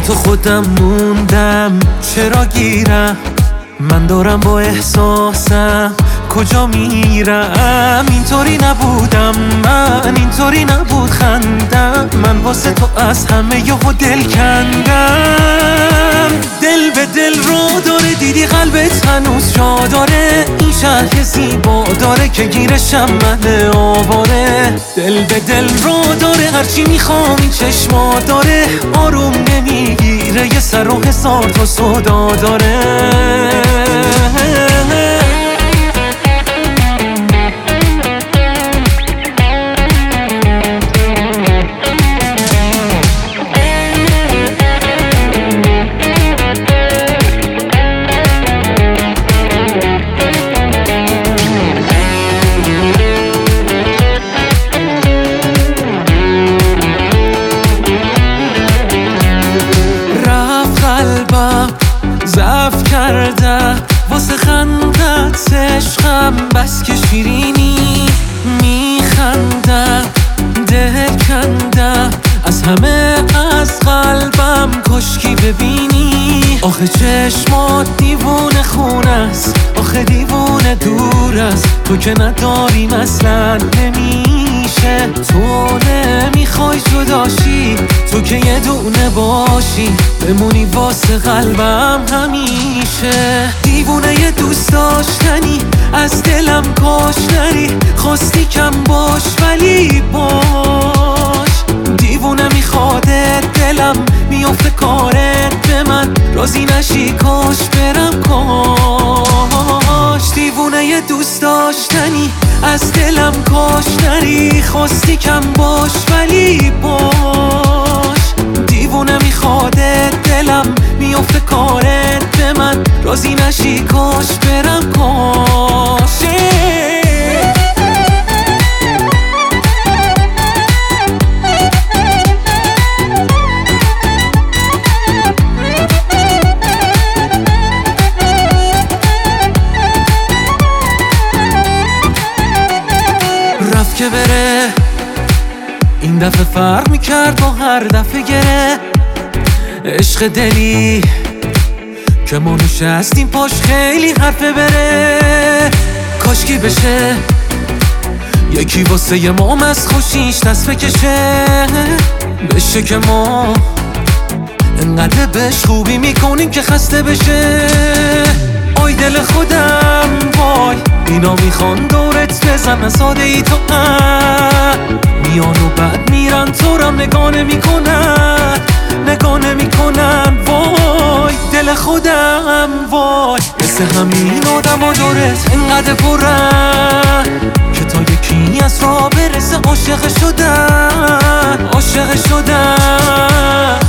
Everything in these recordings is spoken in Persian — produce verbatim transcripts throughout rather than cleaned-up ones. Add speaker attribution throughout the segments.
Speaker 1: تو خودم موندم، چرا گیرم؟ من دارم با احساسم کجا میرم؟ اینطوری نبودم من، اینطوری نبود خندم، من واسه تو از همه یهو دل کندم. دل به دل رو داره، دیدی قلبت هنوز جا داره، این شهر زیبا داره که گیرشم من آواره. دل به دل رو داره، هرچی میخوام این چشما داره، آروم نمیگیره، یه سر و هزار تا صدا داره. ضعف کرده واسه خندت عشقم، بس که شیرینی میخنده، دل کنده از همه از قلبم، کشکی ببینی. آخه چشمات دیوونه خونه است، آخه دیوونه دور است، تو که نداریم اصلا نمیشه. تو نمیخوای جداشی، تو که یه دونه باشی، بمونی واسه قلبم همیشه. دیوونه یه دوست داشتنی، از دلم کاش نری، خواستی کم باش ولی باش. دیوونه میخواده دلم، میافته کارت به من، راضی نشی کاش برم کاش. دیوونه یه دوست داشتنی، از دلم کاش نری، خواستی کم باش ولی باش. دیوونه میخواده دلم، میافته کارت به من، راضی نشی کاش برم کاش. که بره این دفعه فرق میکرد با هر دفعه گره. عشق دلی که ما نشستیم پاش خیلی حرفه بره. کاشکی بشه یکی واسه یه مام از خوشیش دست بکشه، بشه که ما انقدر بهش خوبی میکنیم که خسته بشه. آی دل خودم وای، اینا میخوان دورت بزنن ساده ای تو هم، میان و بعد میرن تو رم نگاه نمیکنن، نگاه نمیکنن. وای دل خودم وای، مثل همین آدم ها دورت انقدر پرن که تا یکی از راه برسه عاشق شدن، عاشق شدن.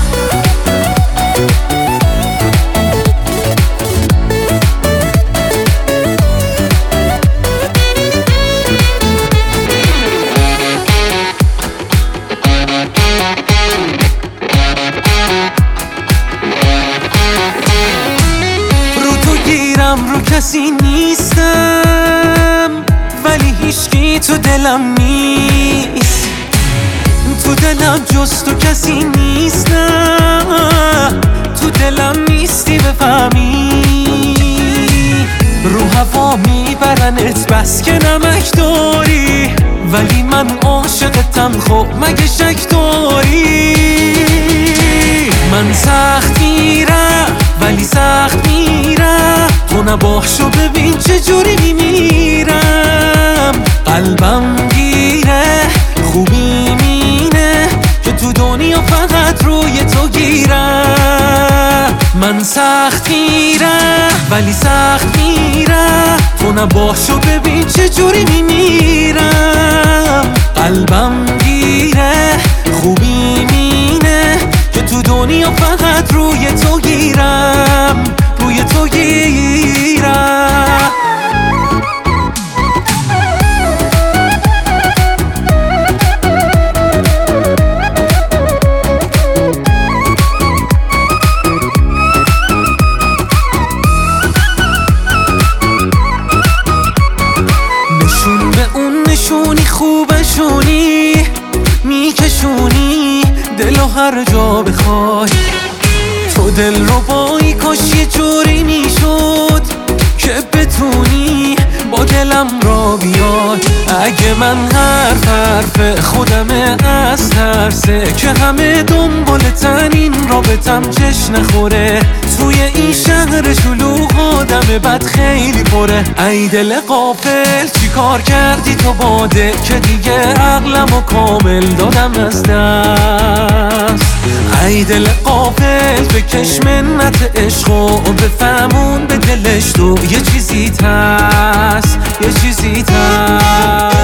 Speaker 1: رو کسی نیستم ولی هیچکی تو دلم نیست، تو دلم جز تو کسی نیست، نه تو دلم نیستی بفهمی. رو هوا میبرنت بس که نمک داری، ولی من عاشقتم خب مگه شک داری؟ من سخت میرم ولی سخت میرم، تو نباشو ببین چجوری میمیرم. قلبم گیره خوبی مینه که تو دنیا فقط روی تو گیرم. من سخت میرم ولی سخت میرم، تو نباشو ببین چجوری میمیرم. قلبم گیره خوبی مینه که تو دنیا فقط روی تو گیرم، روی تو گیرم. نشون به اون نشونی خوبشونی، میکشونی دلو هر جا بخوای. تو دل رو بایی کاش یه جوری میشد که بتونی با دلم را بیای. اگه من حرف حرف خودمه از ترسه که همه دنبالتن این رابطم چش نخوره. توی این شهر شلوغ آدم بد خیلی پره. ای دل غافل چی کار کردی تو باده که دیگه عقلمو کامل دادم از دست. ای دل غافل بکش منت عشق و بفهمون به دلش تو یه چیزی هست، یه چیزی هست.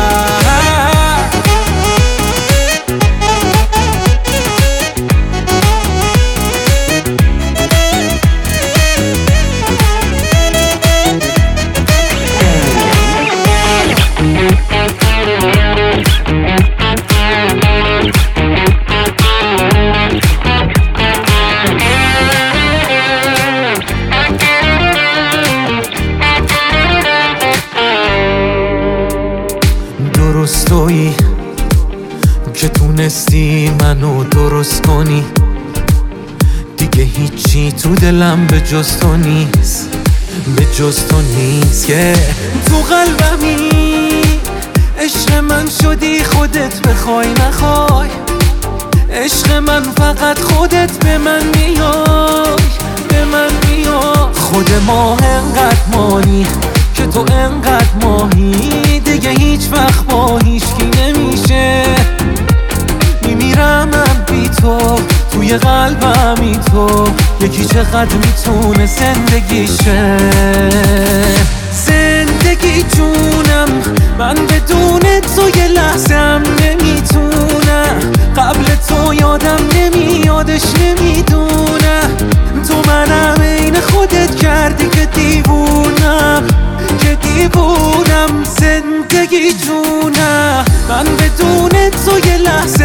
Speaker 1: درست تویی که تونستی منو درست کنی. دیگه هیچی تو دلم به جز تو نیست، به جز تو نیست. که تو قلبمی عشق من شدی خودت بخوای نخوای. عشق من فقط خودت به من میای، به من میای. خود ما انقدر مانی که تو انقدر ماهی. دیگه هیچ وقت با هیچکی نمیشه. میمیرم من بی تو توی قلبمی تو. یکی چقدر میتونه زندگیشه. زندگی جونم من بدون تو یه لحظم نمیتونم. قبل تو یادم نمیادش نمیدونم. تو منم عین خودت کردی که دیوونم، که دیوونم. زندگی جونم من بدون تو یه لحظه